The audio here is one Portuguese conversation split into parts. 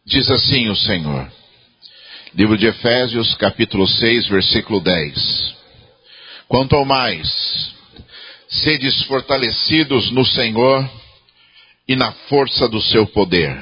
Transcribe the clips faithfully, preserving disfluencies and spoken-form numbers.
Diz assim o Senhor. Livro de Efésios, capítulo seis, versículo dez. Quanto ao mais, sedes fortalecidos no Senhor e na força do seu poder.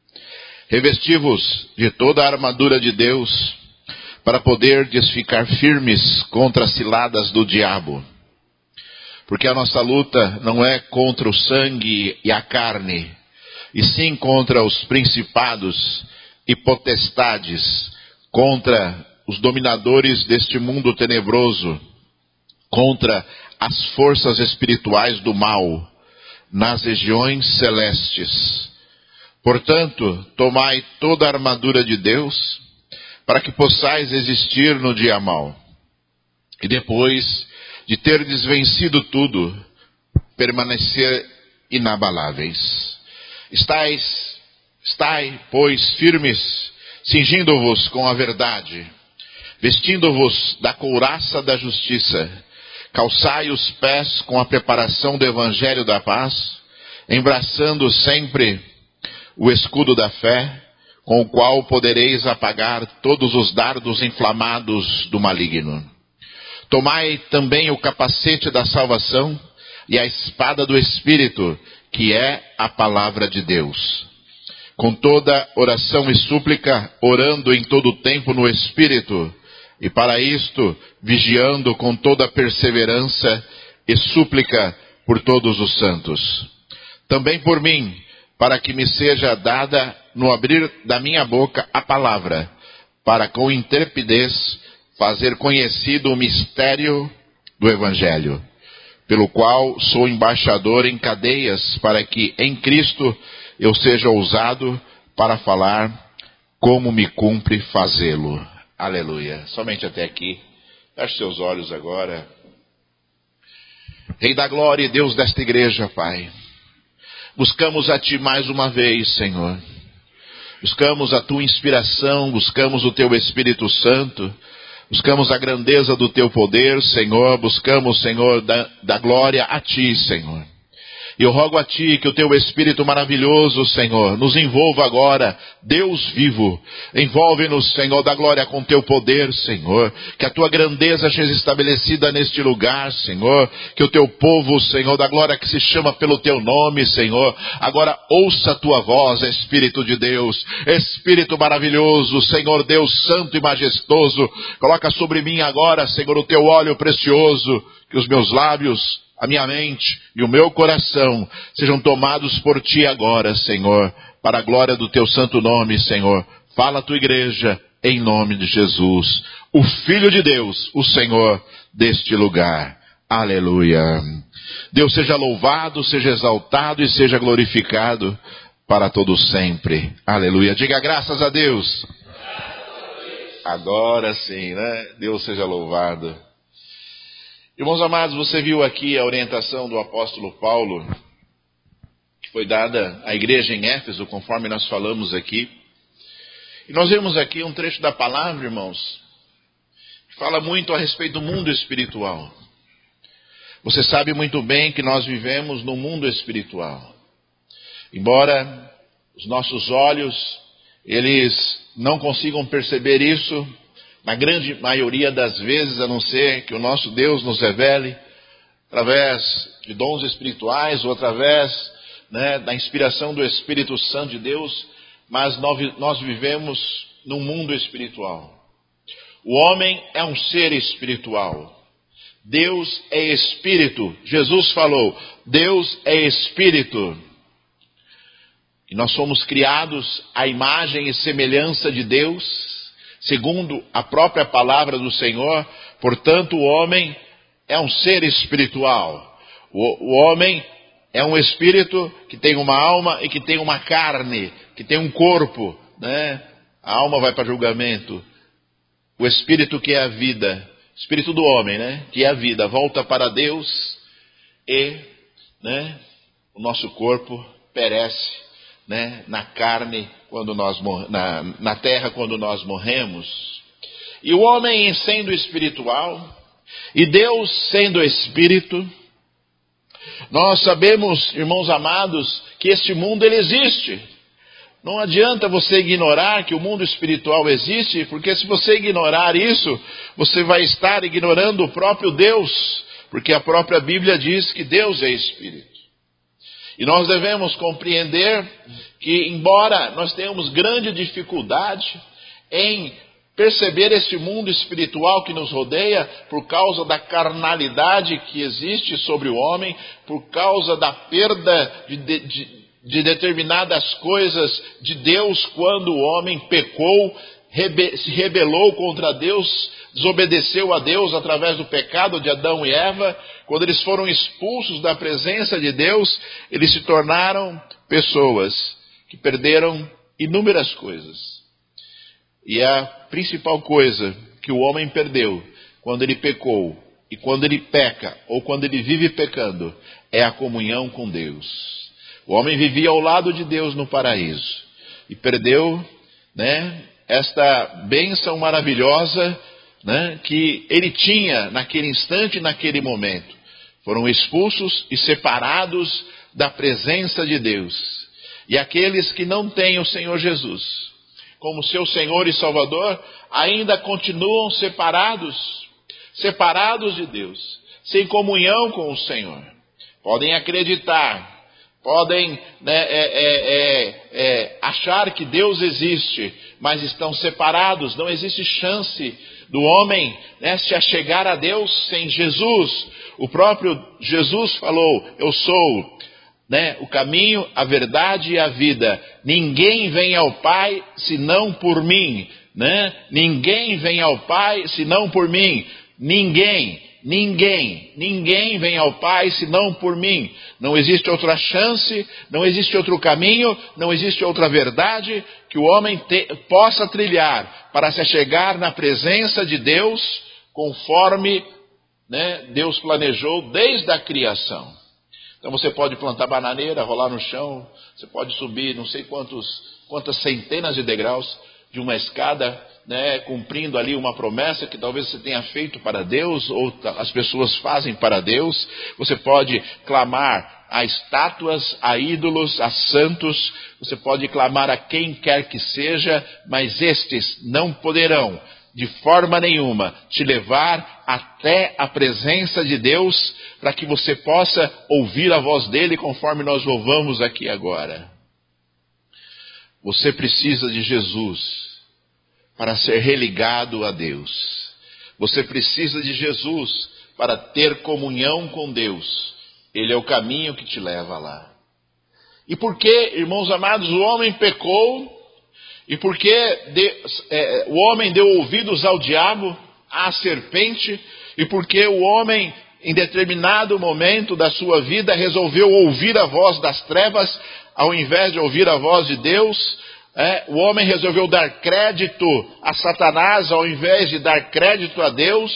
Revesti-vos de toda a armadura de Deus, para poderdes ficar firmes contra as ciladas do diabo. Porque a nossa luta não é contra o sangue e a carne, e sim contra os principados e potestades, contra os dominadores deste mundo tenebroso, contra as forças espirituais do mal, nas regiões celestes. Portanto, tomai toda a armadura de Deus, para que possais resistir no dia mau. E depois de terdes vencido tudo, permanecer inabaláveis. Estais, estai, pois, firmes, cingindo-vos com a verdade, vestindo-vos da couraça da justiça, calçai os pés com a preparação do evangelho da paz, embraçando sempre o escudo da fé, com o qual podereis apagar todos os dardos inflamados do maligno. Tomai também o capacete da salvação e a espada do Espírito, que é a palavra de Deus. Com toda oração e súplica, orando em todo o tempo no Espírito, e para isto, vigiando com toda perseverança e súplica por todos os santos. Também por mim, para que me seja dada no abrir da minha boca a palavra, para com intrepidez fazer conhecido o mistério do Evangelho, pelo qual sou embaixador em cadeias, para que em Cristo eu seja ousado para falar como me cumpre fazê-lo. Aleluia. Somente até aqui. Feche seus olhos agora. Rei da glória e Deus desta igreja, Pai. Buscamos a Ti mais uma vez, Senhor. Buscamos a Tua inspiração, buscamos o Teu Espírito Santo, buscamos a grandeza do Teu poder, Senhor. Buscamos, Senhor, da, da glória a Ti, Senhor. E eu rogo a Ti que o Teu Espírito maravilhoso, Senhor, nos envolva agora, Deus vivo. Envolve-nos, Senhor, da glória com Teu poder, Senhor. Que a Tua grandeza seja estabelecida neste lugar, Senhor. Que o Teu povo, Senhor, da glória que se chama pelo Teu nome, Senhor, agora ouça a Tua voz, Espírito de Deus. Espírito maravilhoso, Senhor Deus santo e majestoso. Coloca sobre mim agora, Senhor, o Teu óleo precioso. Que os meus lábios, a minha mente e o meu coração sejam tomados por Ti agora, Senhor, para a glória do Teu santo nome, Senhor. Fala a Tua igreja, em nome de Jesus, o Filho de Deus, o Senhor deste lugar. Aleluia. Deus seja louvado, seja exaltado e seja glorificado para todo sempre. Aleluia. Diga graças a Deus. Agora sim, né? Deus seja louvado. Irmãos amados, você viu aqui a orientação do apóstolo Paulo, que foi dada à igreja em Éfeso, conforme nós falamos aqui. E nós vemos aqui um trecho da palavra, irmãos, que fala muito a respeito do mundo espiritual. Você sabe muito bem que nós vivemos no mundo espiritual. Embora os nossos olhos, eles não consigam perceber isso, na grande maioria das vezes, a não ser que o nosso Deus nos revele, através de dons espirituais ou através, né, da inspiração do Espírito Santo de Deus, mas nós, nós vivemos num mundo espiritual. O homem é um ser espiritual. Deus é Espírito. Jesus falou, Deus é Espírito. E nós somos criados à imagem e semelhança de Deus, segundo a própria palavra do Senhor. Portanto, o homem é um ser espiritual. O, o homem é um espírito que tem uma alma e que tem uma carne, que tem um corpo, né? A alma vai para julgamento. O espírito, que é a vida, espírito do homem, né? Que é a vida, volta para Deus e, né, o nosso corpo perece, né, na carne, quando nós, na, na terra, quando nós morremos. E o homem sendo espiritual, e Deus sendo espírito, nós sabemos, irmãos amados, que este mundo ele existe. Não adianta você ignorar que o mundo espiritual existe, porque se você ignorar isso, você vai estar ignorando o próprio Deus, porque a própria Bíblia diz que Deus é Espírito. E nós devemos compreender que, embora nós tenhamos grande dificuldade em perceber esse mundo espiritual que nos rodeia, por causa da carnalidade que existe sobre o homem, por causa da perda de, de, de, de determinadas coisas de Deus, quando o homem pecou, rebe, se rebelou contra Deus, desobedeceu a Deus através do pecado de Adão e Eva. Quando eles foram expulsos da presença de Deus, eles se tornaram pessoas que perderam inúmeras coisas. E a principal coisa que o homem perdeu quando ele pecou, e quando ele peca, ou quando ele vive pecando, é a comunhão com Deus. O homem vivia ao lado de Deus no paraíso, e perdeu, né, esta bênção maravilhosa, né, que ele tinha naquele instante, naquele momento. Foram expulsos e separados da presença de Deus. E aqueles que não têm o Senhor Jesus como seu Senhor e Salvador, ainda continuam separados, separados de Deus, sem comunhão com o Senhor. Podem acreditar, podem né, é, é, é, é, achar que Deus existe, mas estão separados. Não existe chance do homem né, se achegar a Deus sem Jesus. O próprio Jesus falou: eu sou né, o caminho, a verdade e a vida. Ninguém vem ao Pai senão por mim. Né? Ninguém vem ao Pai senão por mim. Ninguém, ninguém, ninguém vem ao Pai senão por mim. Não existe outra chance, não existe outro caminho, não existe outra verdade que o homem te, possa trilhar para se achegar na presença de Deus, conforme né, Deus planejou desde a criação. Então você pode plantar bananeira, rolar no chão, você pode subir não sei quantos, quantas centenas de degraus de uma escada, né, cumprindo ali uma promessa que talvez você tenha feito para Deus, ou as pessoas fazem para Deus. Você pode clamar a estátuas, a ídolos, a santos, você pode clamar a quem quer que seja, mas estes não poderão de forma nenhuma te levar até a presença de Deus, para que você possa ouvir a voz dele, conforme nós louvamos aqui agora. Você precisa de Jesus para ser religado a Deus. Você precisa de Jesus para ter comunhão com Deus. Ele é o caminho que te leva lá. E por que, irmãos amados, o homem pecou? E porque de, é, o homem deu ouvidos ao diabo, à serpente, e porque o homem, em determinado momento da sua vida, resolveu ouvir a voz das trevas, ao invés de ouvir a voz de Deus, é, o homem resolveu dar crédito a Satanás, ao invés de dar crédito a Deus.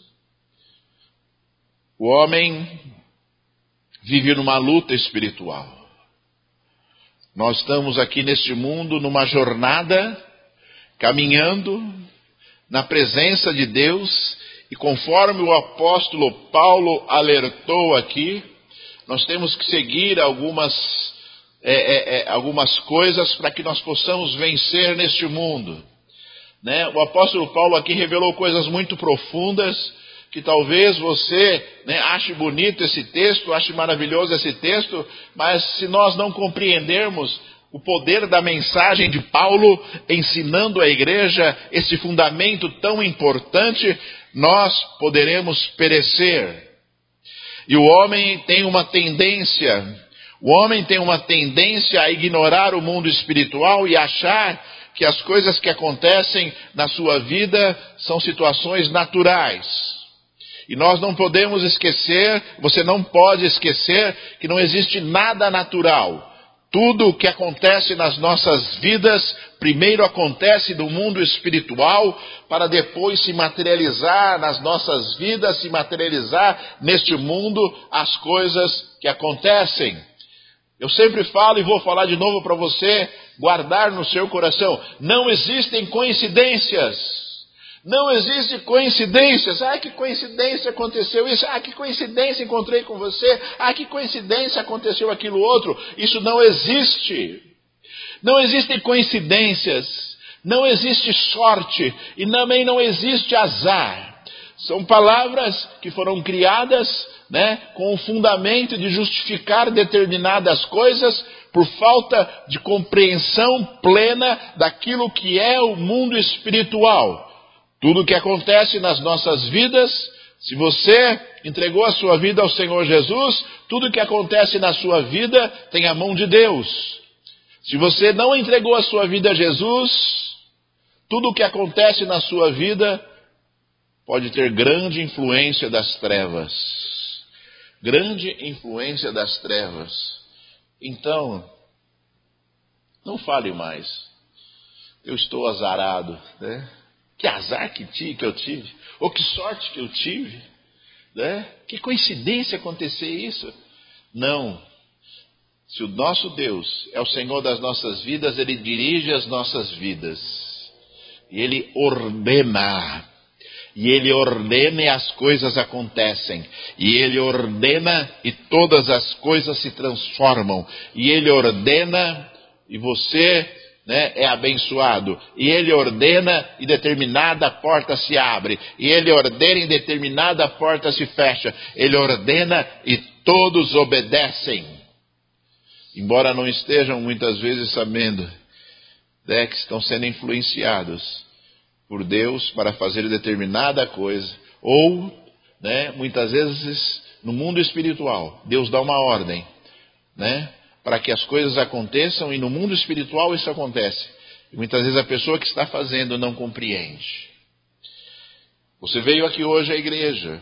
O homem vive numa luta espiritual. Nós estamos aqui neste mundo numa jornada, caminhando na presença de Deus, e conforme o apóstolo Paulo alertou aqui, nós temos que seguir algumas, é, é, é, algumas coisas para que nós possamos vencer neste mundo. Né? O apóstolo Paulo aqui revelou coisas muito profundas, que talvez você né, ache bonito esse texto, ache maravilhoso esse texto, mas se nós não compreendermos o poder da mensagem de Paulo, ensinando a igreja esse fundamento tão importante, nós poderemos perecer. E o homem tem uma tendência, o homem tem uma tendência a ignorar o mundo espiritual e achar que as coisas que acontecem na sua vida são situações naturais. E nós não podemos esquecer, você não pode esquecer, que não existe nada natural. Tudo o que acontece nas nossas vidas, primeiro acontece no mundo espiritual, para depois se materializar nas nossas vidas, se materializar neste mundo as coisas que acontecem. Eu sempre falo e vou falar de novo para você guardar no seu coração: não existem coincidências. Não existe coincidências. Ah, que coincidência aconteceu isso. Ah, que coincidência encontrei com você. Ah, que coincidência aconteceu aquilo outro. Isso não existe. Não existem coincidências, não existe sorte e também não existe azar. São palavras que foram criadas, né, com o fundamento de justificar determinadas coisas por falta de compreensão plena daquilo que é o mundo espiritual. Tudo que acontece nas nossas vidas, se você entregou a sua vida ao Senhor Jesus, tudo que acontece na sua vida tem a mão de Deus. Se você não entregou a sua vida a Jesus, tudo o que acontece na sua vida pode ter grande influência das trevas. Grande influência das trevas. Então, não fale mais. Eu estou azarado, né? Que azar que, tive, que eu tive. Ou que sorte que eu tive, né? Que coincidência acontecer isso. Não. Se o nosso Deus é o Senhor das nossas vidas, Ele dirige as nossas vidas. E Ele ordena. E Ele ordena e as coisas acontecem. E Ele ordena e todas as coisas se transformam. E Ele ordena e você, né, é abençoado. E Ele ordena e determinada porta se abre. E Ele ordena e determinada porta se fecha. Ele ordena e todos obedecem. Embora não estejam muitas vezes sabendo, né, que estão sendo influenciados por Deus para fazer determinada coisa, ou, né, muitas vezes no mundo espiritual, Deus dá uma ordem, né, para que as coisas aconteçam, e no mundo espiritual isso acontece. E muitas vezes a pessoa que está fazendo não compreende. Você veio aqui hoje à igreja,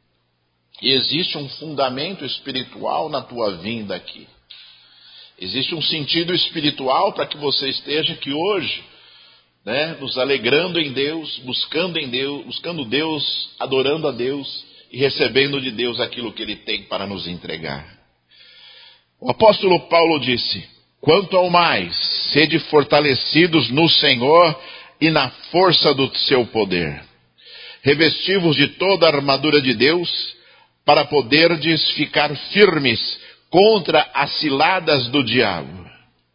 e existe um fundamento espiritual na tua vinda aqui. Existe um sentido espiritual para que você esteja aqui hoje, né, nos alegrando em Deus, buscando em Deus, buscando Deus, adorando a Deus e recebendo de Deus aquilo que Ele tem para nos entregar. O apóstolo Paulo disse: quanto ao mais, sede fortalecidos no Senhor e na força do seu poder. Revesti-vos de toda a armadura de Deus, para poderdes ficar firmes contra as ciladas do diabo.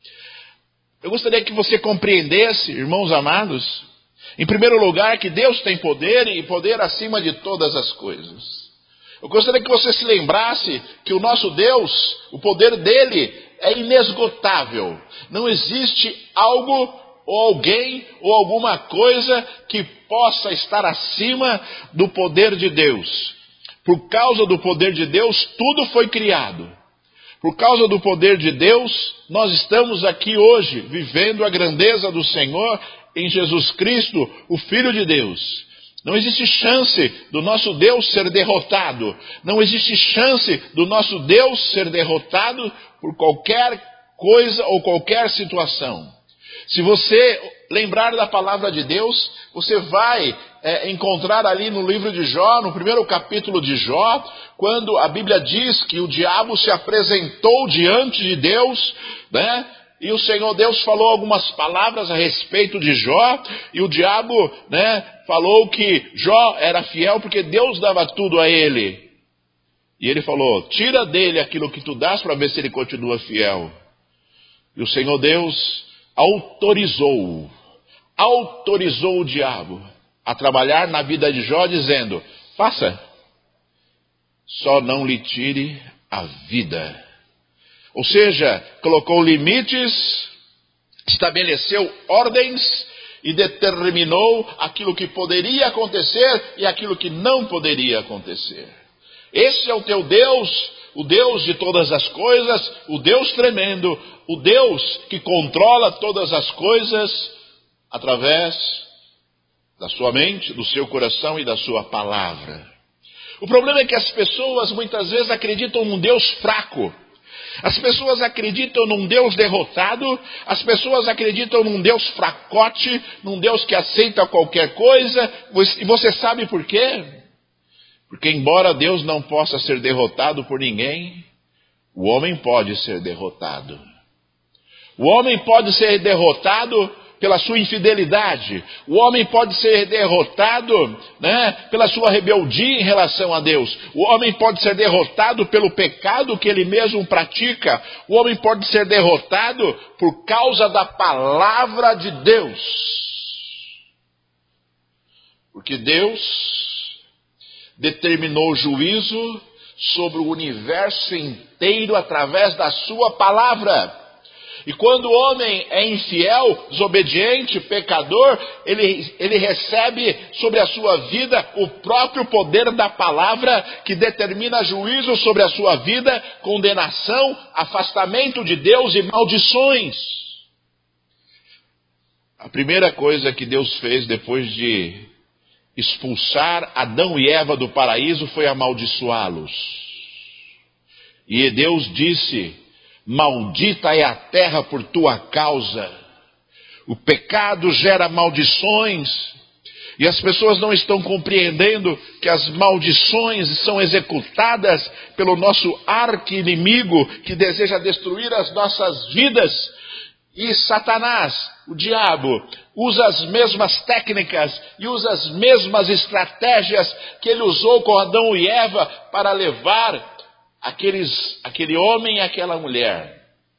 Eu gostaria que você compreendesse, irmãos amados, em primeiro lugar, que Deus tem poder e poder acima de todas as coisas. Eu gostaria que você se lembrasse que o nosso Deus, o poder dele é inesgotável. Não existe algo ou alguém ou alguma coisa que possa estar acima do poder de Deus. Por causa do poder de Deus, tudo foi criado. Por causa do poder de Deus, nós estamos aqui hoje, vivendo a grandeza do Senhor em Jesus Cristo, o Filho de Deus. Não existe chance do nosso Deus ser derrotado. Não existe chance do nosso Deus ser derrotado por qualquer coisa ou qualquer situação. Se você lembrar da palavra de Deus, você vai é, encontrar ali no livro de Jó, no primeiro capítulo de Jó, quando a Bíblia diz que o diabo se apresentou diante de Deus, né? E o Senhor Deus falou algumas palavras a respeito de Jó, e o diabo, né, falou que Jó era fiel porque Deus dava tudo a ele. E ele falou: tira dele aquilo que tu dás para ver se ele continua fiel. E o Senhor Deus autorizou, autorizou o diabo a trabalhar na vida de Jó, dizendo: faça, só não lhe tire a vida. Ou seja, colocou limites, estabeleceu ordens e determinou aquilo que poderia acontecer e aquilo que não poderia acontecer. Esse é o teu Deus, o Deus de todas as coisas, o Deus tremendo, o Deus que controla todas as coisas através da sua mente, do seu coração e da sua palavra. O problema é que as pessoas muitas vezes acreditam num Deus fraco. As pessoas acreditam num Deus derrotado, as pessoas acreditam num Deus fracote, num Deus que aceita qualquer coisa. E você sabe por quê? Porque embora Deus não possa ser derrotado por ninguém, o homem pode ser derrotado. O homem pode ser derrotado pela sua infidelidade. O homem pode ser derrotado, né, pela sua rebeldia em relação a Deus. O homem pode ser derrotado pelo pecado que ele mesmo pratica. O homem pode ser derrotado por causa da palavra de Deus. Porque Deus determinou juízo sobre o universo inteiro através da sua palavra. E quando o homem é infiel, desobediente, pecador, ele, ele recebe sobre a sua vida o próprio poder da palavra que determina juízo sobre a sua vida, condenação, afastamento de Deus e maldições. A primeira coisa que Deus fez depois de expulsar Adão e Eva do paraíso foi amaldiçoá-los. E Deus disse: maldita é a terra por tua causa. O pecado gera maldições, e as pessoas não estão compreendendo que as maldições são executadas pelo nosso arqui-inimigo que deseja destruir as nossas vidas. E Satanás, o diabo, usa as mesmas técnicas e usa as mesmas estratégias que ele usou com Adão e Eva para levar Aqueles, aquele homem e aquela mulher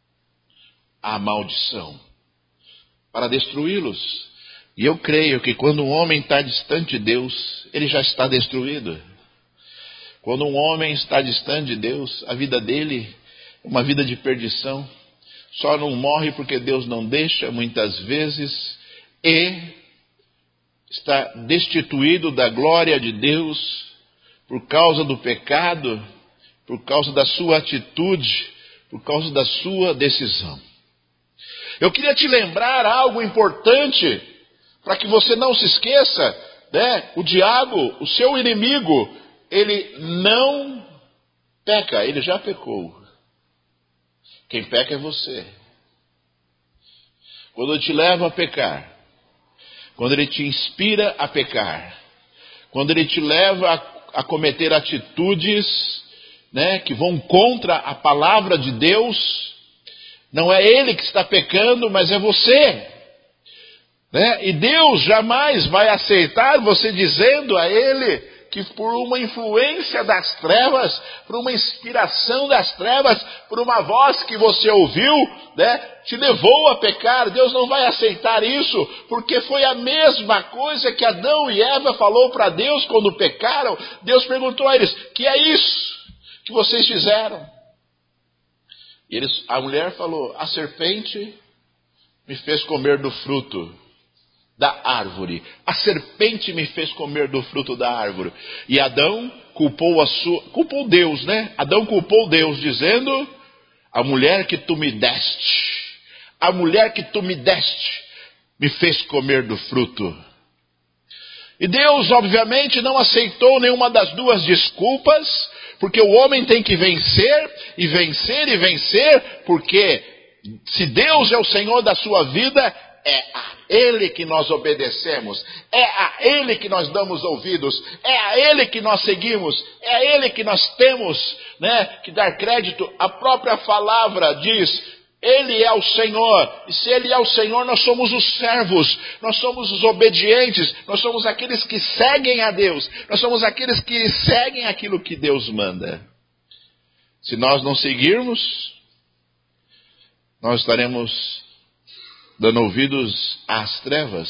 à maldição, para destruí-los. E eu creio que quando um homem está distante de Deus, ele já está destruído. Quando um homem está distante de Deus, a vida dele é uma vida de perdição. Só não morre porque Deus não deixa, muitas vezes, e está destituído da glória de Deus por causa do pecado, por causa da sua atitude, por causa da sua decisão. Eu queria te lembrar algo importante, para que você não se esqueça, né? O diabo, o seu inimigo, ele não peca, ele já pecou. Quem peca é você. Quando ele te leva a pecar, quando ele te inspira a pecar, quando ele te leva a, a cometer atitudes, né, que vão contra a palavra de Deus, não é ele que está pecando, mas é você. Né? E Deus jamais vai aceitar você dizendo a ele que por uma influência das trevas, por uma inspiração das trevas, por uma voz que você ouviu, né, te levou a pecar. Deus não vai aceitar isso, porque foi a mesma coisa que Adão e Eva falou para Deus quando pecaram. Deus perguntou a eles: que é isso que vocês fizeram? E eles, a mulher falou: a serpente me fez comer do fruto da árvore. A serpente me fez comer do fruto da árvore. E Adão culpou a sua, culpou Deus, né? Adão culpou Deus, dizendo: a mulher que tu me deste, a mulher que tu me deste, me fez comer do fruto. E Deus, obviamente, não aceitou nenhuma das duas desculpas, porque o homem tem que vencer, e vencer, e vencer, porque se Deus é o Senhor da sua vida, é a Ele que nós obedecemos, é a Ele que nós damos ouvidos, é a Ele que nós seguimos, é a Ele que nós temos, né, que dar crédito. A própria palavra diz: Ele é o Senhor, e se Ele é o Senhor, nós somos os servos, nós somos os obedientes, nós somos aqueles que seguem a Deus, nós somos aqueles que seguem aquilo que Deus manda. Se nós não seguirmos, nós estaremos dando ouvidos às trevas,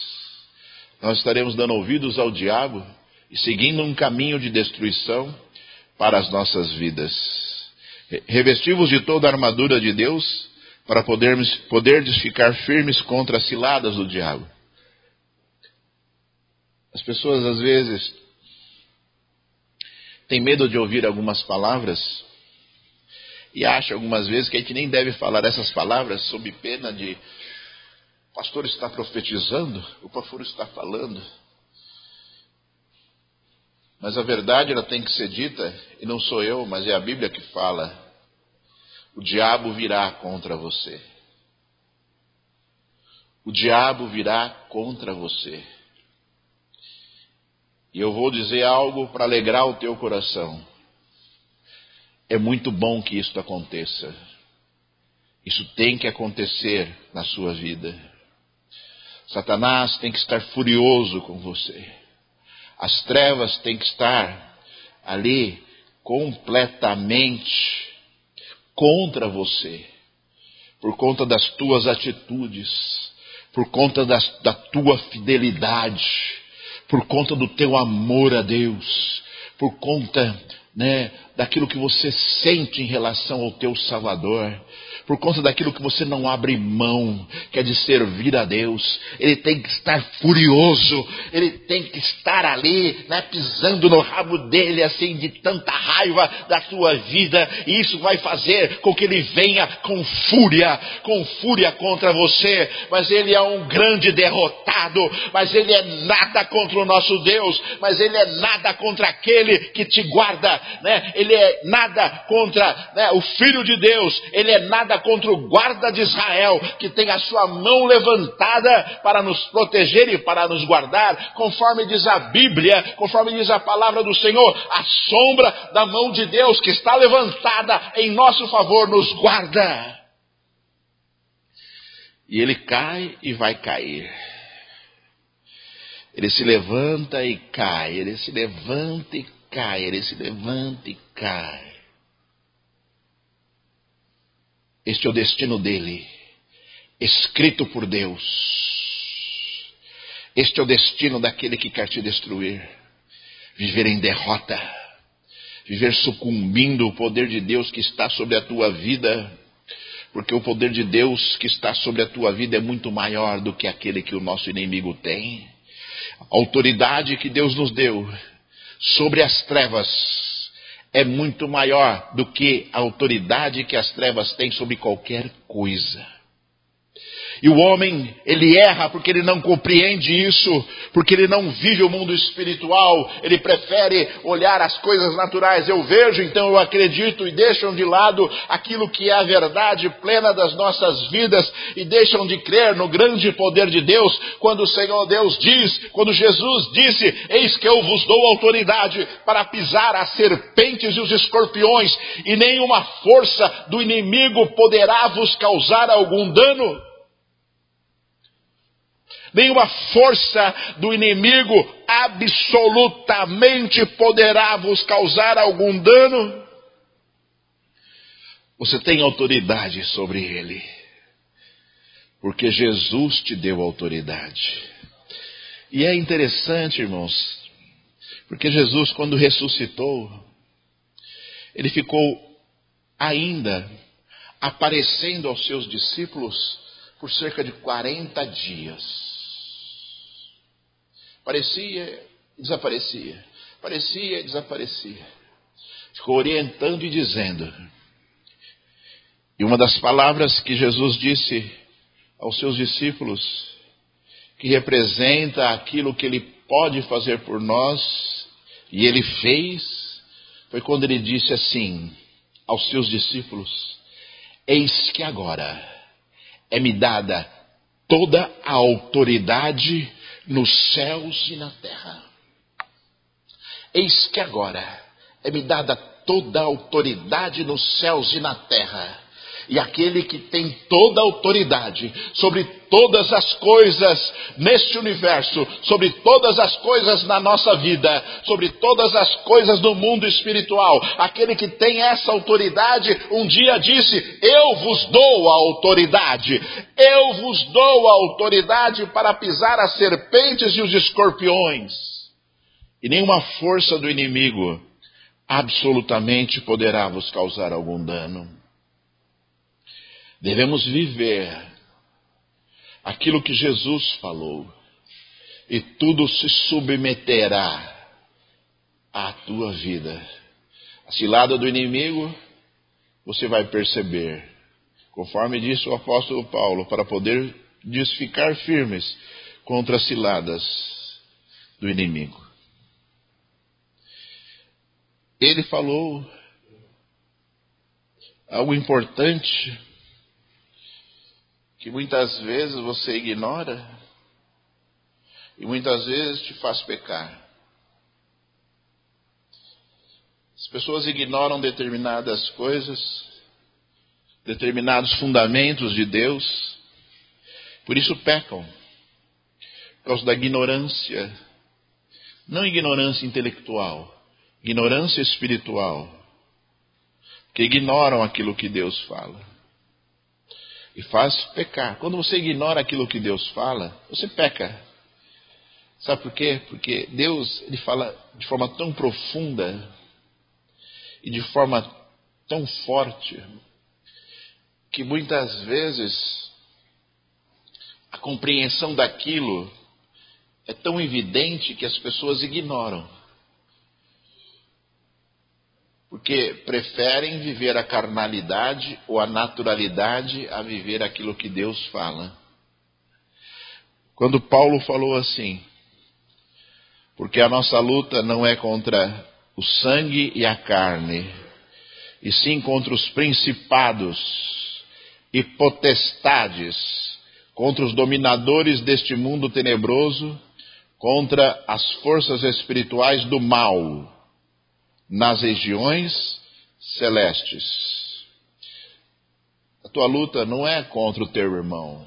nós estaremos dando ouvidos ao diabo e seguindo um caminho de destruição para as nossas vidas. Revestivos de toda a armadura de Deus, para podermos, podermos ficar firmes contra as ciladas do diabo. As pessoas às vezes têm medo de ouvir algumas palavras e acham algumas vezes que a gente nem deve falar essas palavras sob pena de: o pastor está profetizando, o pastor está falando. Mas a verdade, ela tem que ser dita, e não sou eu, mas é a Bíblia que fala: o diabo virá contra você. O diabo virá contra você. E eu vou dizer algo para alegrar o teu coração. É muito bom que isso aconteça. Isso tem que acontecer na sua vida. Satanás tem que estar furioso com você. As trevas têm que estar ali completamente contra você, por conta das tuas atitudes, por conta das, da tua fidelidade, por conta do teu amor a Deus, por conta, né, daquilo que você sente em relação ao teu Salvador, por conta daquilo que você não abre mão, que é de servir a Deus. Ele tem que estar furioso, ele tem que estar ali, né, pisando no rabo dele, assim, de tanta raiva da tua vida, e isso vai fazer com que ele venha com fúria, com fúria contra você. Mas ele é um grande derrotado, mas ele é nada contra o nosso Deus, mas ele é nada contra aquele que te guarda, né? Ele é nada contra, né, o Filho de Deus, ele é nada contra o guarda de Israel, que tem a sua mão levantada para nos proteger e para nos guardar, conforme diz a Bíblia, conforme diz a palavra do Senhor. A sombra da mão de Deus que está levantada em nosso favor nos guarda. E ele cai e vai cair. Ele se levanta e cai, ele se levanta e cai, ele se levanta e cai. Este é o destino dele, escrito por Deus. Este é o destino daquele que quer te destruir. Viver em derrota, viver sucumbindo ao poder de Deus que está sobre a tua vida, porque o poder de Deus que está sobre a tua vida é muito maior do que aquele que o nosso inimigo tem. A autoridade que Deus nos deu sobre as trevas é muito maior do que a autoridade que as trevas têm sobre qualquer coisa. E o homem, ele erra porque ele não compreende isso, porque ele não vive o mundo espiritual, ele prefere olhar as coisas naturais. Eu vejo, então eu acredito, e deixam de lado aquilo que é a verdade plena das nossas vidas, e deixam de crer no grande poder de Deus, quando o Senhor Deus diz, quando Jesus disse: eis que eu vos dou autoridade para pisar as serpentes e os escorpiões, e nenhuma força do inimigo poderá vos causar algum dano. Nenhuma força do inimigo absolutamente poderá vos causar algum dano. Você tem autoridade sobre ele, porque Jesus te deu autoridade. E é interessante, irmãos, porque Jesus, quando ressuscitou, ele ficou ainda aparecendo aos seus discípulos por cerca de quarenta dias. Aparecia e desaparecia. Aparecia e desaparecia. Ficou orientando e dizendo. E uma das palavras que Jesus disse aos seus discípulos, que representa aquilo que ele pode fazer por nós, e ele fez, foi quando ele disse assim aos seus discípulos: eis que agora é-me dada toda a autoridade nos céus e na terra. Eis que agora é-me dada toda a autoridade nos céus e na terra. E aquele que tem toda a autoridade sobre todas as coisas neste universo, sobre todas as coisas na nossa vida, sobre todas as coisas do mundo espiritual, aquele que tem essa autoridade, um dia disse: eu vos dou a autoridade, eu vos dou a autoridade para pisar as serpentes e os escorpiões, e nenhuma força do inimigo absolutamente poderá vos causar algum dano. Devemos viver aquilo que Jesus falou, e tudo se submeterá à tua vida. A cilada do inimigo, você vai perceber, conforme disse o apóstolo Paulo, para poder ficar firmes contra as ciladas do inimigo. Ele falou algo importante, que muitas vezes você ignora e muitas vezes te faz pecar. As pessoas ignoram determinadas coisas, determinados fundamentos de Deus, por isso pecam. por causa da ignorância. Não ignorância intelectual, ignorância espiritual. Que ignoram aquilo que Deus fala. E faz pecar. Quando você ignora aquilo que Deus fala, você peca. Sabe por quê? Porque Deus, Ele fala de forma tão profunda e de forma tão forte, que muitas vezes a compreensão daquilo é tão evidente que as pessoas ignoram. Porque preferem viver a carnalidade ou a naturalidade a viver aquilo que Deus fala. Quando Paulo falou assim, porque a nossa luta não é contra o sangue e a carne, e sim contra os principados e potestades, contra os dominadores deste mundo tenebroso, contra as forças espirituais do mal nas regiões celestes. A tua luta não é contra o teu irmão.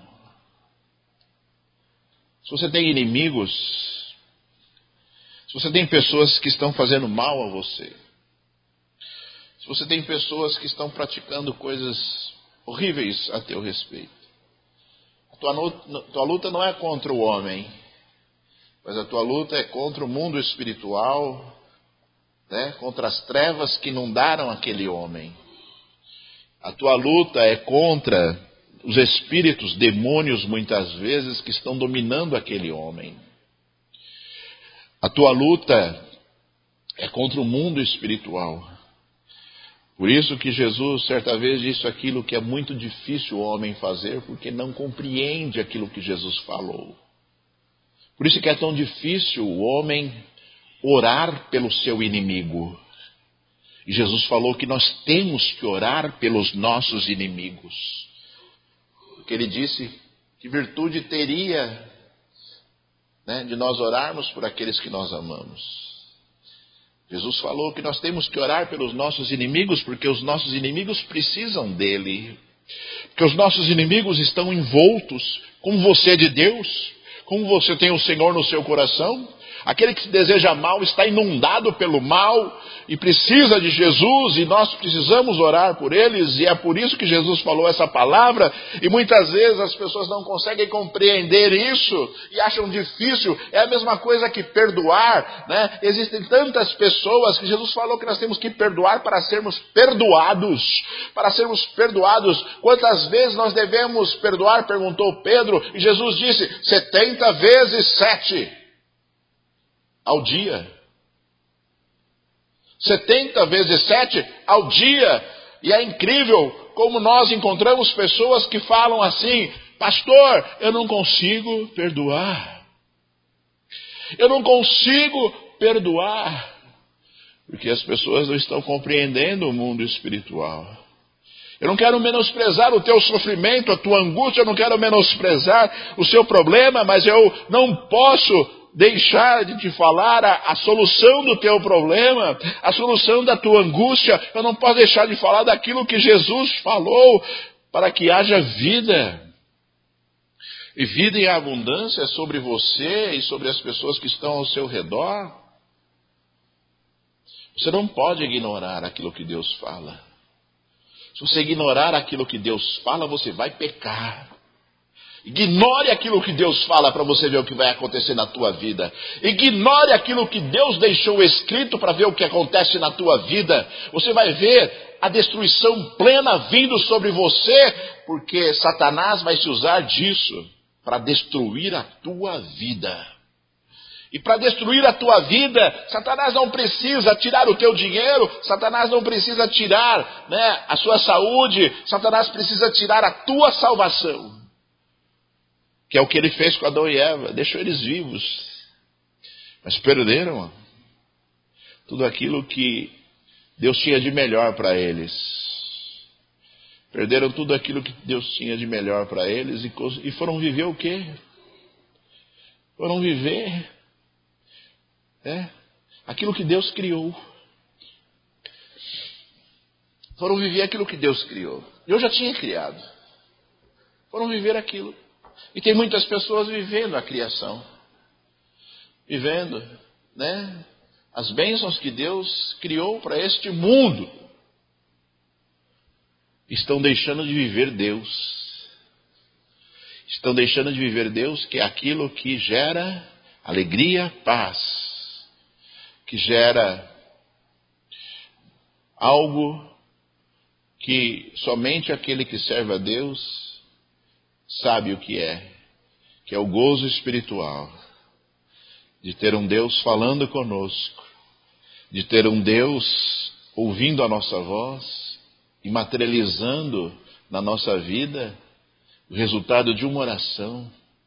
Se você tem inimigos, se você tem pessoas que estão fazendo mal a você, se você tem pessoas que estão praticando coisas horríveis a teu respeito, a tua luta, tua luta não é contra o homem, mas a tua luta é contra o mundo espiritual, né, contra as trevas que inundaram aquele homem. A tua luta é contra os espíritos, demônios muitas vezes, que estão dominando aquele homem. A tua luta é contra o mundo espiritual. Por isso que Jesus certa vez disse aquilo que é muito difícil o homem fazer, porque não compreende aquilo que Jesus falou. Por isso que é tão difícil o homem orar pelo seu inimigo. E Jesus falou que nós temos que orar pelos nossos inimigos. Porque ele disse que virtude teria, né, de nós orarmos por aqueles que nós amamos. Jesus falou que nós temos que orar pelos nossos inimigos, porque os nossos inimigos precisam dele. Porque os nossos inimigos estão envoltos, como você é de Deus, como você tem o Senhor no seu coração. Aquele que se deseja mal está inundado pelo mal e precisa de Jesus, e nós precisamos orar por eles, e é por isso que Jesus falou essa palavra, e muitas vezes as pessoas não conseguem compreender isso e acham difícil. É a mesma coisa que perdoar, né? Existem tantas pessoas que Jesus falou que nós temos que perdoar para sermos perdoados, para sermos perdoados. Quantas vezes nós devemos perdoar? Perguntou Pedro, e Jesus disse, setenta vezes sete. Ao dia. setenta vezes sete ao dia. E é incrível como nós encontramos pessoas que falam assim, pastor, eu não consigo perdoar. Eu não consigo perdoar. Porque as pessoas não estão compreendendo o mundo espiritual. Eu não quero menosprezar o teu sofrimento, a tua angústia, eu não quero menosprezar o seu problema, mas eu não posso deixar de te falar a, a solução do teu problema, a solução da tua angústia. Eu não posso deixar de falar daquilo que Jesus falou, para que haja vida. E vida em abundância sobre você e sobre as pessoas que estão ao seu redor. Você não pode ignorar aquilo que Deus fala. Se você ignorar aquilo que Deus fala, você vai pecar. Ignore aquilo que Deus fala para você ver o que vai acontecer na tua vida. Ignore aquilo que Deus deixou escrito para ver o que acontece na tua vida. Você vai ver a destruição plena vindo sobre você, porque Satanás vai se usar disso para destruir a tua vida. E para destruir a tua vida, Satanás não precisa tirar o teu dinheiro, Satanás não precisa tirar, né, a sua saúde, Satanás precisa tirar a tua salvação. Que é o que ele fez com Adão e Eva, deixou eles vivos. Mas perderam tudo aquilo que Deus tinha de melhor para eles. Perderam tudo aquilo que Deus tinha de melhor para eles e foram viver o quê? Foram viver é, aquilo que Deus criou. Foram viver aquilo que Deus criou. Eu já tinha criado. Foram viver aquilo. E tem muitas pessoas vivendo a criação. vivendo, né, as bênçãos que Deus criou para este mundo, estão deixando de viver Deus. Estão deixando de viver Deus, que é aquilo que gera alegria, paz, que gera algo que somente aquele que serve a Deus sabe o que é, que é o gozo espiritual, de ter um Deus falando conosco, de ter um Deus ouvindo a nossa voz e materializando na nossa vida o resultado de uma oração,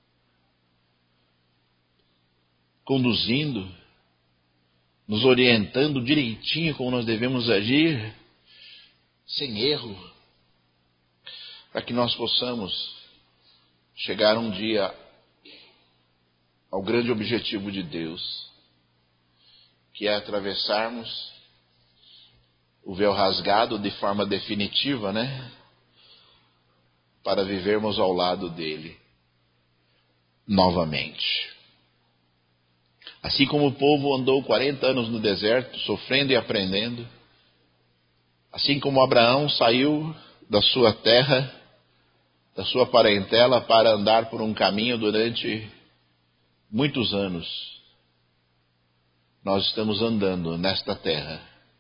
conduzindo, nos orientando direitinho como nós devemos agir, sem erro, para que nós possamos chegar um dia ao grande objetivo de Deus, que é atravessarmos o véu rasgado de forma definitiva, né? Para vivermos ao lado dele novamente. Assim como o povo andou quarenta anos no deserto, sofrendo e aprendendo, assim como Abraão saiu da sua terra, da sua parentela, para andar por um caminho durante muitos anos, nós estamos andando nesta terra,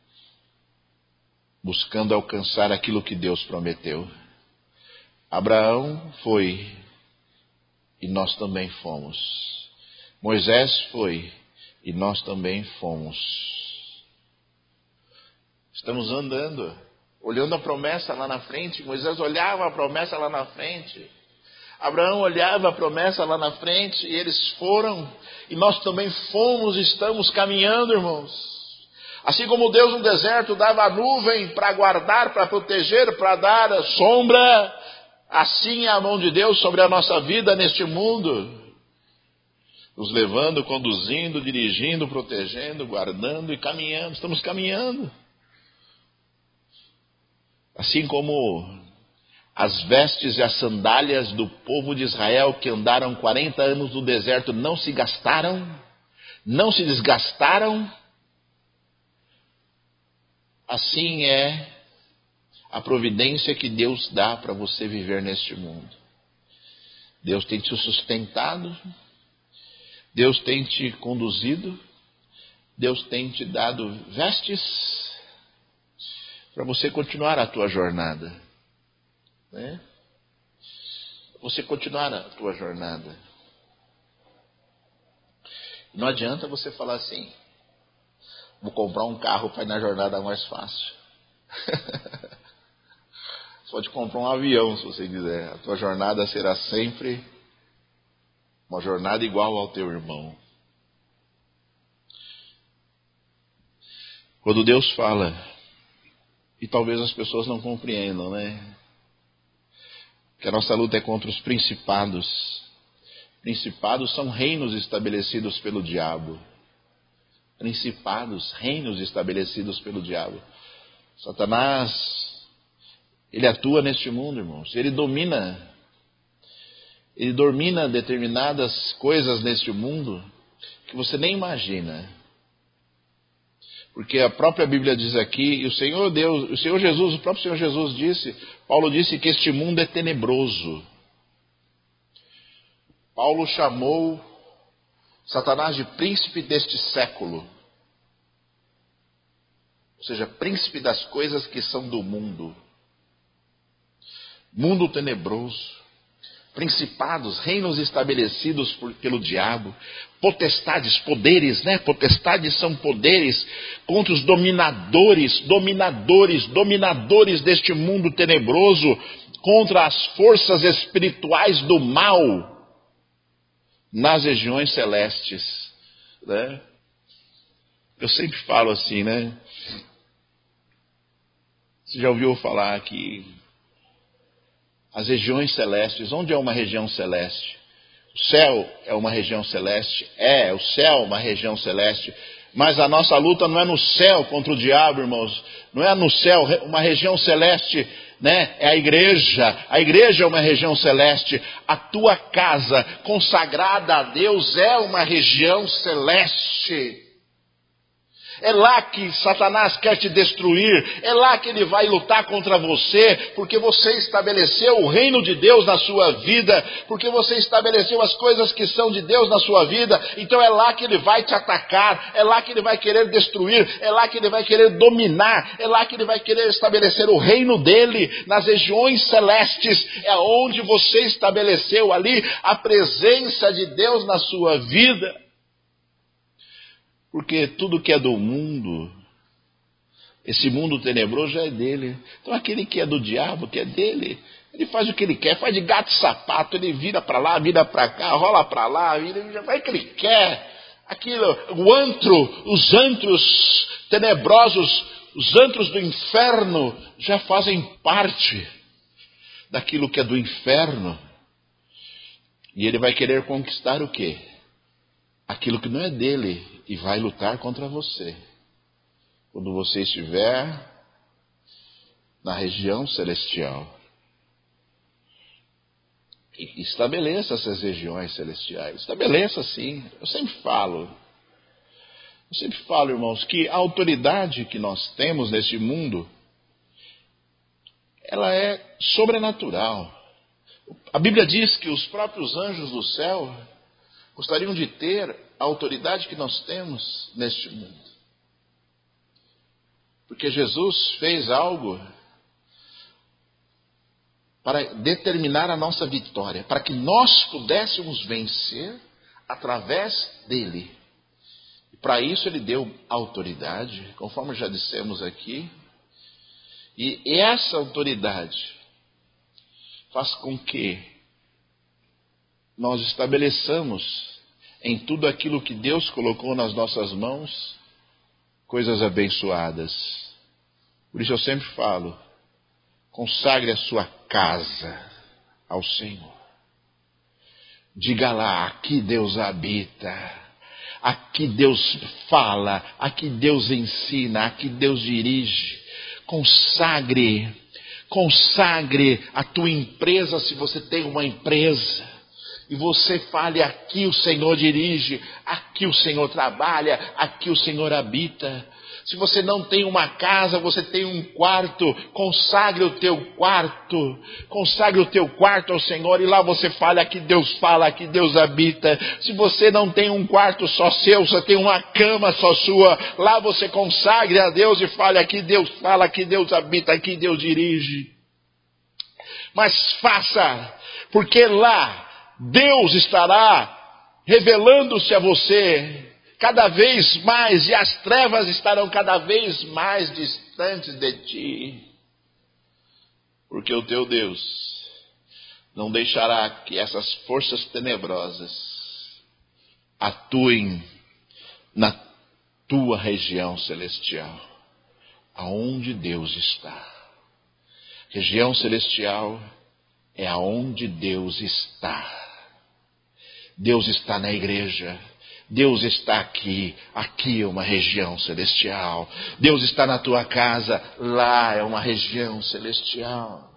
buscando alcançar aquilo que Deus prometeu. Abraão foi, e nós também fomos. Moisés foi, e nós também fomos. Estamos andando, olhando a promessa lá na frente. Moisés olhava a promessa lá na frente. Abraão olhava a promessa lá na frente, e eles foram, e nós também fomos, estamos caminhando, irmãos. Assim como Deus no deserto dava a nuvem para guardar, para proteger, para dar sombra, assim é a mão de Deus sobre a nossa vida neste mundo, nos levando, conduzindo, dirigindo, protegendo, guardando e caminhando. Estamos caminhando. Assim como as vestes e as sandálias do povo de Israel, que andaram quarenta anos no deserto, não se gastaram, não se desgastaram, assim é a providência que Deus dá para você viver neste mundo. Deus tem te sustentado, Deus tem te conduzido, Deus tem te dado vestes para você continuar a tua jornada, né? Você continuar a tua jornada. Não adianta você falar assim: vou comprar um carro para ir na jornada mais fácil. Você pode comprar um avião se você quiser. A tua jornada será sempre uma jornada igual ao teu irmão. Quando Deus fala, e talvez as pessoas não compreendam, né? Que a nossa luta é contra os principados. Principados são reinos estabelecidos pelo diabo. Principados, reinos estabelecidos pelo diabo. Satanás, ele atua neste mundo, irmãos. Ele domina, ele domina determinadas coisas neste mundo que você nem imagina. Porque a própria Bíblia diz aqui, e o Senhor Deus, o Senhor Jesus, o próprio Senhor Jesus disse, Paulo disse que este mundo é tenebroso. Paulo chamou Satanás de príncipe deste século. Ou seja, príncipe das coisas que são do mundo. Mundo tenebroso. Principados, reinos estabelecidos por, pelo diabo. Potestades, poderes, né? Potestades são poderes contra os dominadores, dominadores, dominadores deste mundo tenebroso, contra as forças espirituais do mal nas regiões celestes, né? Eu sempre falo assim, né? Você já ouviu falar que as regiões celestes, onde é uma região celeste? O céu é uma região celeste? É, o céu é uma região celeste. Mas a nossa luta não é no céu contra o diabo, irmãos. Não é no céu. Uma região celeste né? É a igreja. A igreja é uma região celeste. A tua casa consagrada a Deus é uma região celeste. É lá que Satanás quer te destruir, é lá que ele vai lutar contra você, porque você estabeleceu o reino de Deus na sua vida, porque você estabeleceu as coisas que são de Deus na sua vida, então é lá que ele vai te atacar, é lá que ele vai querer destruir, é lá que ele vai querer dominar, é lá que ele vai querer estabelecer o reino dele, nas regiões celestes, é onde você estabeleceu ali a presença de Deus na sua vida. Porque tudo que é do mundo, esse mundo tenebroso já é dele. Então aquele que é do diabo, que é dele, ele faz o que ele quer, faz de gato e sapato, ele vira para lá, vira para cá, rola para lá, ele já faz o que ele quer. Aquilo, o antro, os antros tenebrosos, os antros do inferno já fazem parte daquilo que é do inferno. E ele vai querer conquistar o quê? Aquilo que não é dele, e vai lutar contra você. Quando você estiver na região celestial. E estabeleça essas regiões celestiais. Estabeleça sim. Eu sempre falo. Eu sempre falo, irmãos, que a autoridade que nós temos nesse mundo, ela é sobrenatural. A Bíblia diz que os próprios anjos do céu gostariam de ter a autoridade que nós temos neste mundo. Porque Jesus fez algo para determinar a nossa vitória, para que nós pudéssemos vencer através dele. E para isso ele deu autoridade, conforme já dissemos aqui. E essa autoridade faz com que nós estabeleçamos em tudo aquilo que Deus colocou nas nossas mãos, coisas abençoadas. Por isso eu sempre falo, consagre a sua casa ao Senhor. Diga lá, aqui Deus habita, aqui Deus fala, aqui Deus ensina, aqui Deus dirige. Consagre, consagre a tua empresa, se você tem uma empresa. E você fale, aqui o Senhor dirige, aqui o Senhor trabalha, aqui o Senhor habita. Se você não tem uma casa, você tem um quarto, consagre o teu quarto, consagre o teu quarto ao Senhor, e lá você fala, aqui Deus fala, aqui Deus habita. Se você não tem um quarto só seu, você tem uma cama só sua, lá você consagre a Deus e fale, aqui Deus fala, aqui Deus habita, aqui Deus dirige. Mas faça, porque lá Deus estará revelando-se a você cada vez mais, e as trevas estarão cada vez mais distantes de ti. Porque o teu Deus não deixará que essas forças tenebrosas atuem na tua região celestial, aonde Deus está. Região celestial é aonde Deus está. Deus está na igreja. Deus está aqui. Aqui é uma região celestial. Deus está na tua casa. Lá é uma região celestial.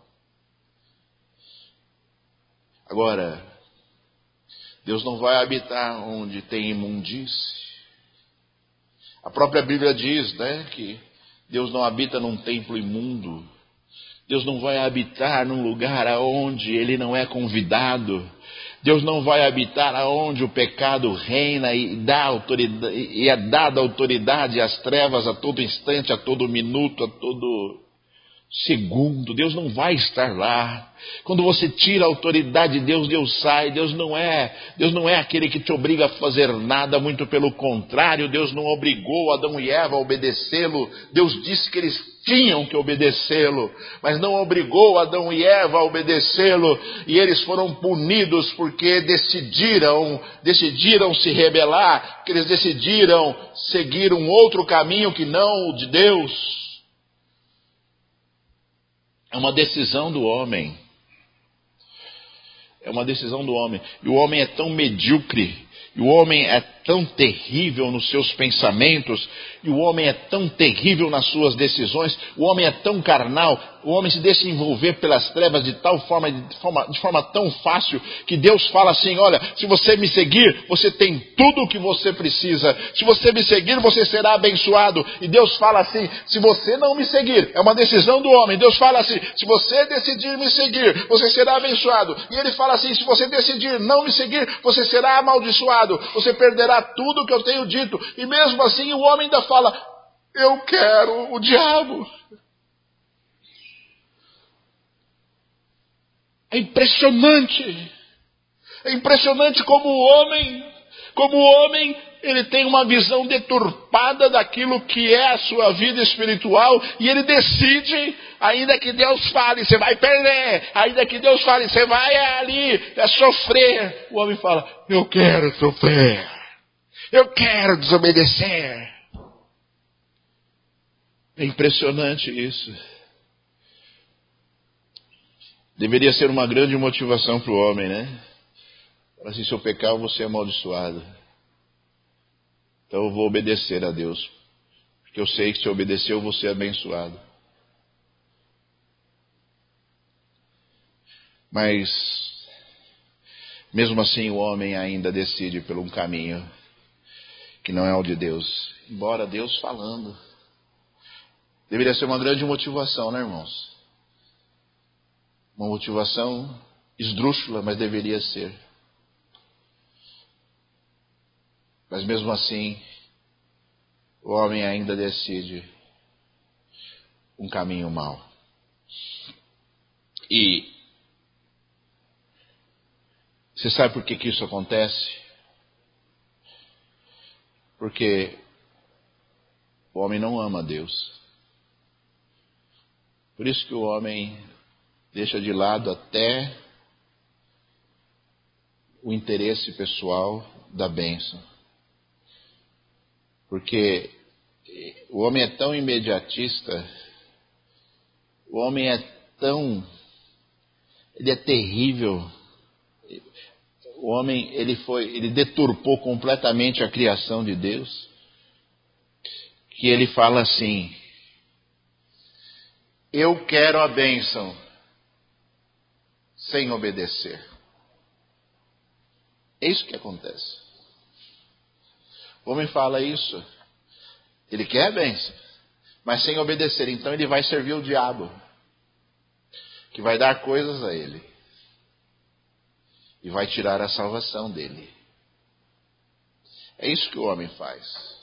Agora, Deus não vai habitar onde tem imundície. A própria Bíblia diz, né, que Deus não habita num templo imundo. Deus não vai habitar num lugar aonde Ele não é convidado. Deus não vai habitar aonde o pecado reina e, dá autoridade, e é dada autoridade às trevas a todo instante, a todo minuto, a todo segundo. Deus não vai estar lá. Quando você tira a autoridade de Deus, Deus sai. Deus não é, Deus não é aquele que te obriga a fazer nada, muito pelo contrário. Deus não obrigou Adão e Eva a obedecê-lo. Deus disse que eles tinham que obedecê-lo, mas não obrigou Adão e Eva a obedecê-lo, e eles foram punidos porque decidiram, decidiram se rebelar, porque eles decidiram seguir um outro caminho que não o de Deus. É uma decisão do homem. É uma decisão do homem. E o homem é tão medíocre, e o homem é tão terrível nos seus pensamentos, e o homem é tão terrível nas suas decisões, o homem é tão carnal, o homem se deixa envolver pelas trevas de tal forma, de forma, de forma tão fácil, que Deus fala assim: olha, se você me seguir, você tem tudo o que você precisa, se você me seguir, você será abençoado. E Deus fala assim: se você não me seguir, é uma decisão do homem, Deus fala assim: se você decidir me seguir, você será abençoado. E ele fala assim: se você decidir não me seguir, você será amaldiçoado, você perderá tudo o que eu tenho dito. E mesmo assim o homem ainda fala: eu quero o diabo. É impressionante, é impressionante como o homem, como o homem, ele tem uma visão deturpada daquilo que é a sua vida espiritual, e ele decide, ainda que Deus fale, você vai perder, ainda que Deus fale, você vai ali é sofrer, o homem fala: eu quero sofrer, eu quero desobedecer. É impressionante isso. Deveria ser uma grande motivação para o homem, né? Assim, se eu pecar, eu vou ser amaldiçoado. Então eu vou obedecer a Deus, porque eu sei que se eu obedecer, eu vou ser abençoado. Mas, mesmo assim, o homem ainda decide por um caminho que não é o de Deus, embora Deus falando. Deveria ser uma grande motivação, né, irmãos? Uma motivação esdrúxula, mas deveria ser. Mas mesmo assim, o homem ainda decide um caminho mau. E você sabe por que que isso acontece? Porque o homem não ama a Deus. Por isso que o homem deixa de lado até o interesse pessoal da bênção. Porque o homem é tão imediatista, o homem é tão, ele é terrível. O homem, ele foi, ele deturpou completamente a criação de Deus, que ele fala assim: eu quero a bênção sem obedecer. É isso que acontece. O homem fala isso, ele quer a bênção, mas sem obedecer. Então ele vai servir o diabo, que vai dar coisas a ele e vai tirar a salvação dele. É isso que o homem faz.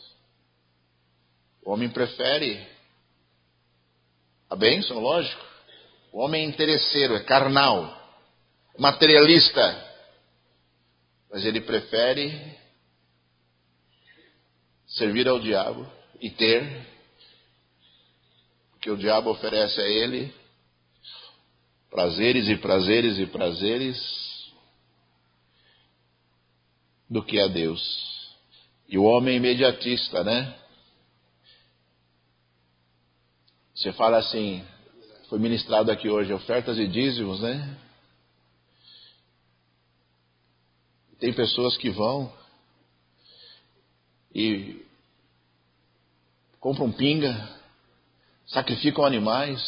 O homem prefere a bênção, lógico. O homem é interesseiro, é carnal, materialista, mas ele prefere servir ao diabo e ter o que o diabo oferece a ele, prazeres e prazeres e prazeres, do que a Deus. E o homem é imediatista, né? Você fala assim, foi ministrado aqui hoje, ofertas e dízimos, né? Tem pessoas que vão e compram pinga, sacrificam animais,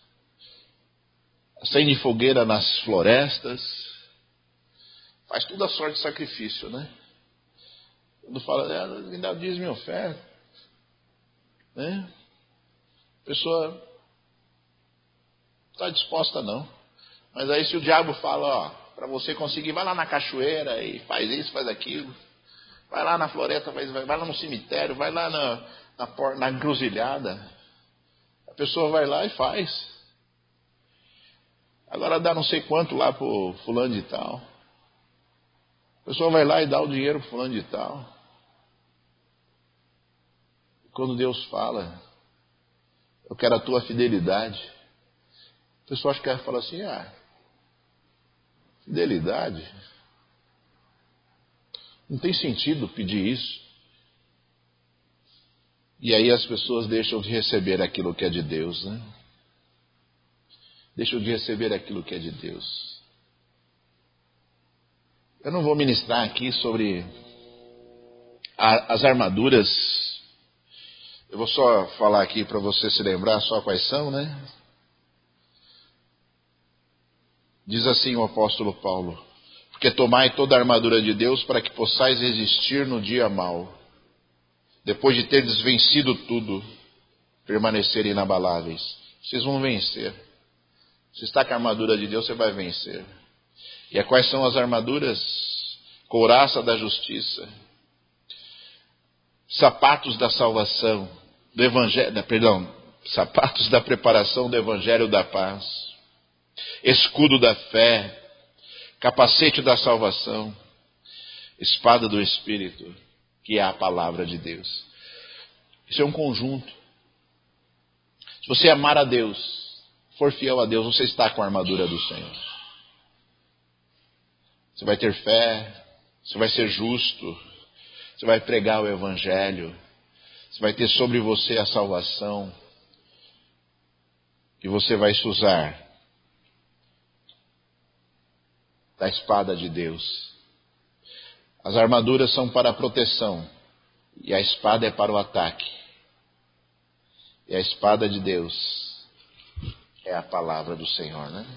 acendem fogueira nas florestas, faz toda a sorte de sacrifício, né? Quando fala, é, ainda diz minha oferta, né? A pessoa não está disposta não. Mas aí se o diabo fala, ó, para você conseguir, vai lá na cachoeira e faz isso, faz aquilo. Vai lá na floresta, vai, vai lá no cemitério, vai lá na, na, na encruzilhada. A pessoa vai lá e faz. Agora dá não sei quanto lá pro fulano de tal. A pessoa vai lá e dá o dinheiro pro fulano de tal. Quando Deus fala, eu quero a tua fidelidade, a pessoa acha que ela fala assim, ah, fidelidade? Não tem sentido pedir isso. E aí as pessoas deixam de receber aquilo que é de Deus, né? Deixam de receber aquilo que é de Deus. Eu não vou ministrar aqui sobre A, as armaduras, eu vou só falar aqui para você se lembrar só quais são, né? Diz assim o apóstolo Paulo: porque tomai toda a armadura de Deus para que possais resistir no dia mau, depois de teres vencido tudo, permanecer inabaláveis. Vocês vão vencer. Se está com a armadura de Deus, você vai vencer. E quais são as armaduras? Couraça da justiça, sapatos da salvação, do evangelho, perdão, sapatos da preparação do evangelho da paz, escudo da fé, capacete da salvação, espada do Espírito, que é a palavra de Deus. Isso é um conjunto. Se você amar a Deus, for fiel a Deus, você está com a armadura do Senhor. Você vai ter fé, você vai ser justo, você vai pregar o evangelho, você vai ter sobre você a salvação, e você vai se usar da espada de Deus. As armaduras são para a proteção, e a espada é para o ataque. E a espada de Deus é a palavra do Senhor, né?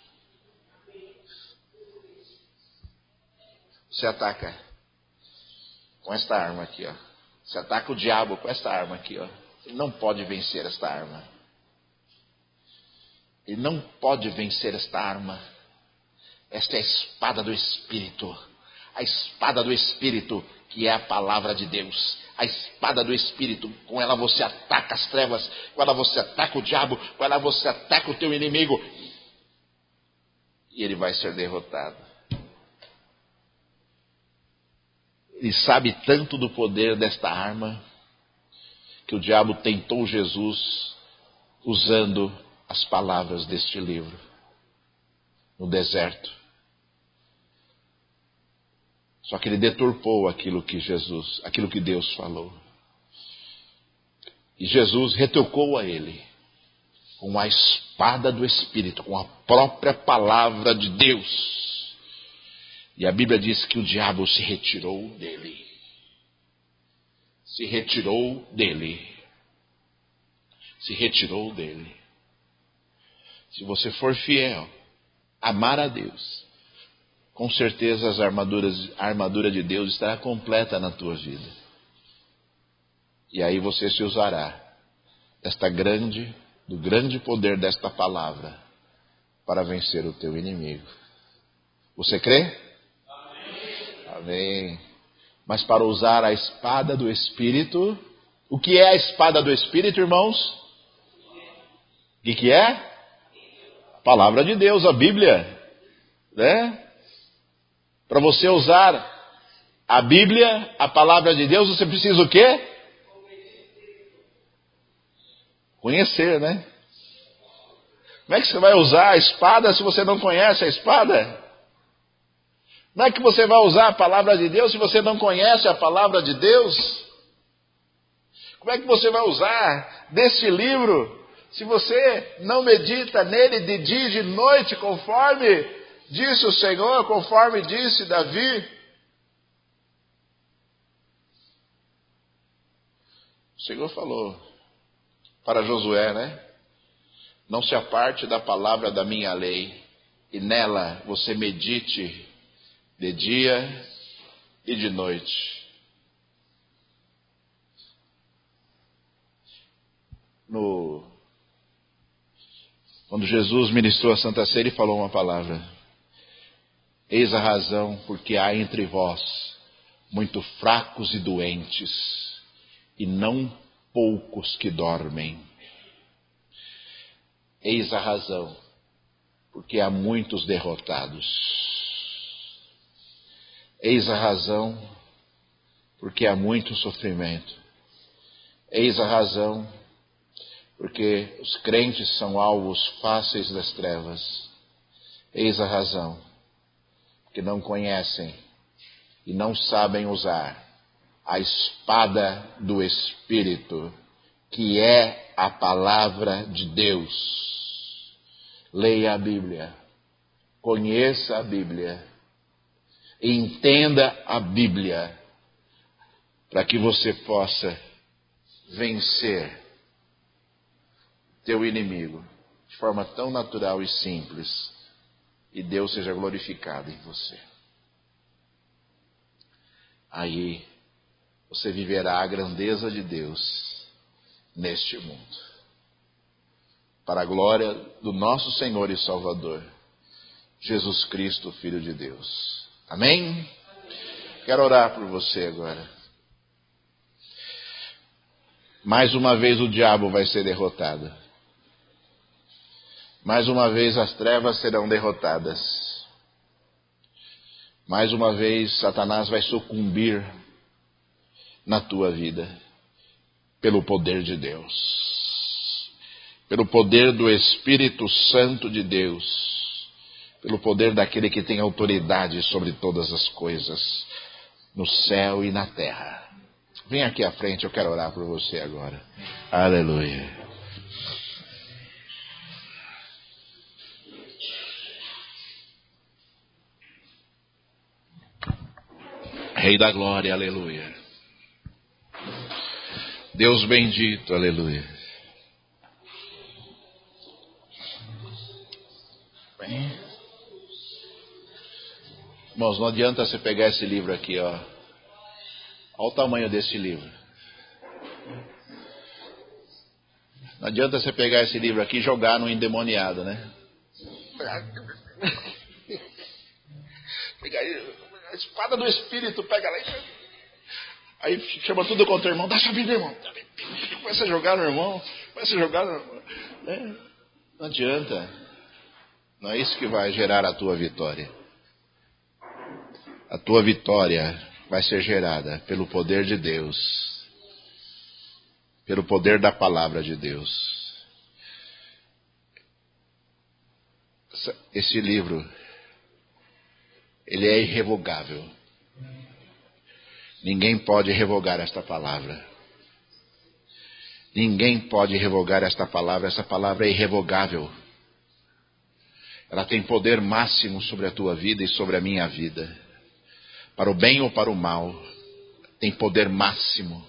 Você ataca com esta arma aqui, ó. Você ataca o diabo com esta arma aqui, ó. Ele não pode vencer esta arma. Ele não pode vencer esta arma. Esta é a espada do Espírito. A espada do Espírito, que é a palavra de Deus. A espada do Espírito, com ela você ataca as trevas, com ela você ataca o diabo, com ela você ataca o teu inimigo. E ele vai ser derrotado. Ele sabe tanto do poder desta arma, que o diabo tentou Jesus usando as palavras deste livro, no deserto. Só que ele deturpou aquilo que Jesus, aquilo que Deus falou. E Jesus retocou a ele com a espada do Espírito, com a própria palavra de Deus. E a Bíblia diz que o diabo se retirou dele. Se retirou dele. Se retirou dele. Se você for fiel, amar a Deus, com certeza as armaduras, a armadura de Deus estará completa na tua vida. E aí você se usará desta grande, do grande poder desta palavra para vencer o teu inimigo. Você crê? Amém. Amém. Mas para usar a espada do Espírito, o que é a espada do Espírito, irmãos? O que, que é? A palavra de Deus, a Bíblia, né? Para você usar a Bíblia, a palavra de Deus, você precisa o quê? Conhecer, né? Como é que você vai usar a espada se você não conhece a espada? Como é que você vai usar a palavra de Deus se você não conhece a palavra de Deus? Como é que você vai usar deste livro se você não medita nele de dia e de noite, conforme disse o Senhor, conforme disse Davi? O Senhor falou para Josué, né? Não se aparte da palavra da minha lei, e nela você medite de dia e de noite. No, quando Jesus ministrou a Santa Ceia, ele falou uma palavra: eis a razão porque há entre vós muito fracos e doentes, e não poucos que dormem. Eis a razão porque há muitos derrotados. Eis a razão porque há muito sofrimento. Eis a razão porque os crentes são alvos fáceis das trevas. Eis a razão porque não conhecem e não sabem usar a espada do Espírito, que é a palavra de Deus. Leia a Bíblia, conheça a Bíblia, entenda a Bíblia. para que você possa vencer teu inimigo de forma tão natural e simples, e Deus seja glorificado em você. Aí você viverá a grandeza de Deus neste mundo, para a glória do nosso Senhor e Salvador, Jesus Cristo, Filho de Deus. Amém? Quero orar por você agora. Mais uma vez o diabo vai ser derrotado. Mais uma vez as trevas serão derrotadas. Mais uma vez Satanás vai sucumbir na tua vida, pelo poder de Deus, pelo poder do Espírito Santo de Deus, pelo poder daquele que tem autoridade sobre todas as coisas, no céu e na terra. Vem aqui à frente, eu quero orar por você agora. Aleluia. Rei da glória, aleluia. Deus bendito, aleluia. Bem, irmãos, não adianta você pegar esse livro aqui, ó. Olha o tamanho desse livro. Não adianta você pegar esse livro aqui e jogar no endemoniado, né? Pega aí, a espada do Espírito, pega lá e... Aí chama tudo contra o irmão, dá sua Bíblia, irmão. Começa a jogar no irmão, começa a jogar no irmão. É, não adianta. Não é isso que vai gerar a tua vitória. A tua vitória vai ser gerada pelo poder de Deus, pelo poder da palavra de Deus. Esse livro, ele é irrevogável. Ninguém pode revogar esta palavra. Ninguém pode revogar esta palavra. Esta palavra é irrevogável. Ela tem poder máximo sobre a tua vida e sobre a minha vida. Para o bem ou para o mal, tem poder máximo.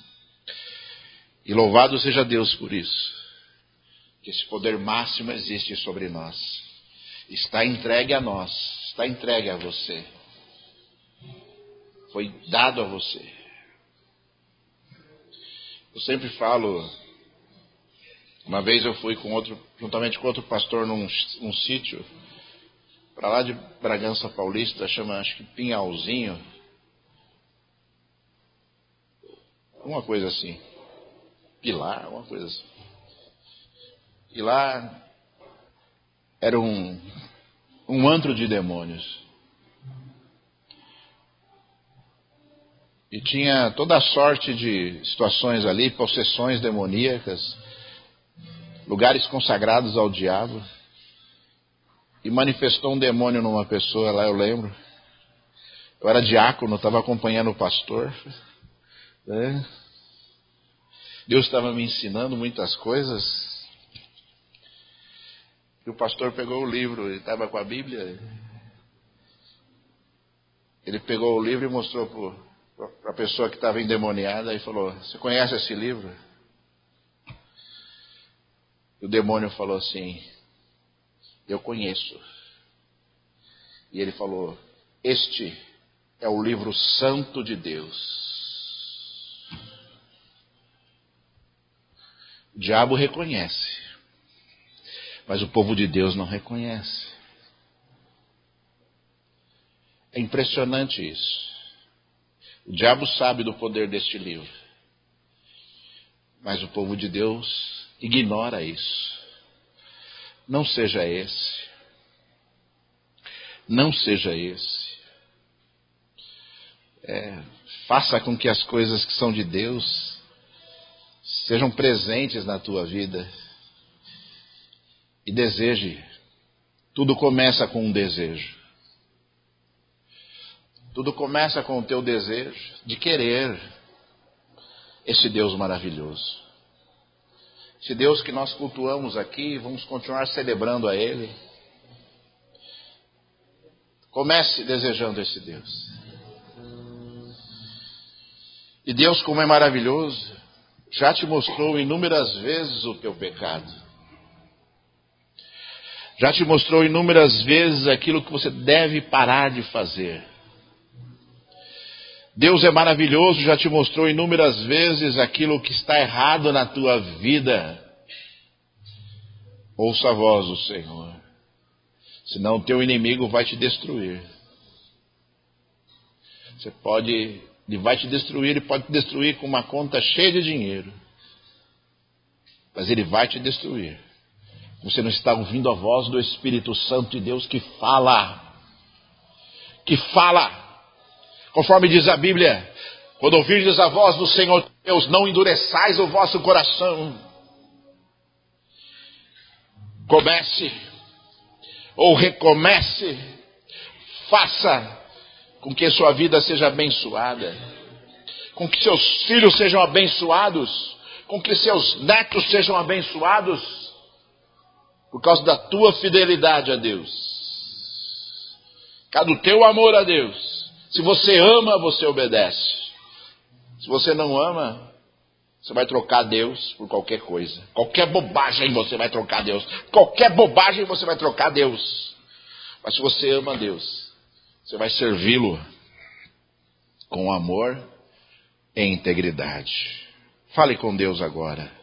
E louvado seja Deus por isso. Que esse poder máximo existe sobre nós. Está entregue a nós. Está entregue a você. Foi dado a você. Eu sempre falo, uma vez eu fui com outro, juntamente com outro pastor num, num sítio, para lá de Bragança Paulista, chama acho que Pinhalzinho, uma coisa assim, Pilar, uma coisa assim. E lá era um, um antro de demônios. E tinha toda a sorte de situações ali, possessões demoníacas, lugares consagrados ao diabo. E manifestou um demônio numa pessoa lá, eu lembro. Eu era diácono, estava acompanhando o pastor. Né? Deus estava me ensinando muitas coisas. E o pastor pegou o livro, ele estava com a Bíblia. Ele pegou o livro e mostrou para a pessoa que estava endemoniada e falou: você conhece esse livro? E o demônio falou assim: eu conheço. E ele falou: este é o livro santo de Deus. O diabo reconhece, mas o povo de Deus não reconhece. É impressionante isso. O diabo sabe do poder deste livro, mas o povo de Deus ignora isso. Não seja esse. Não seja esse. É, faça com que as coisas que são de Deus sejam presentes na tua vida. E deseje. Tudo começa com um desejo. Tudo começa com o teu desejo de querer esse Deus maravilhoso. Esse Deus que nós cultuamos aqui, vamos continuar celebrando a Ele. Comece desejando esse Deus. E Deus, como é maravilhoso, já te mostrou inúmeras vezes o teu pecado. Já te mostrou inúmeras vezes aquilo que você deve parar de fazer. Deus é maravilhoso, já te mostrou inúmeras vezes aquilo que está errado na tua vida. Ouça a voz do Senhor, senão o teu inimigo vai te destruir. Você pode, ele vai te destruir, ele pode te destruir com uma conta cheia de dinheiro. Mas ele vai te destruir. Você não está ouvindo a voz do Espírito Santo de Deus que fala. Que fala. Conforme diz a Bíblia, quando ouvirdes a voz do Senhor Deus, não endureçais o vosso coração. Comece, ou recomece, faça com que sua vida seja abençoada, com que seus filhos sejam abençoados, com que seus netos sejam abençoados, por causa da tua fidelidade a Deus, por causa do teu amor a Deus. Se você ama, você obedece. Se você não ama, você vai trocar Deus por qualquer coisa. Qualquer bobagem você vai trocar Deus. Qualquer bobagem você vai trocar Deus. Mas se você ama Deus, você vai servi-lo com amor e integridade. Fale com Deus agora.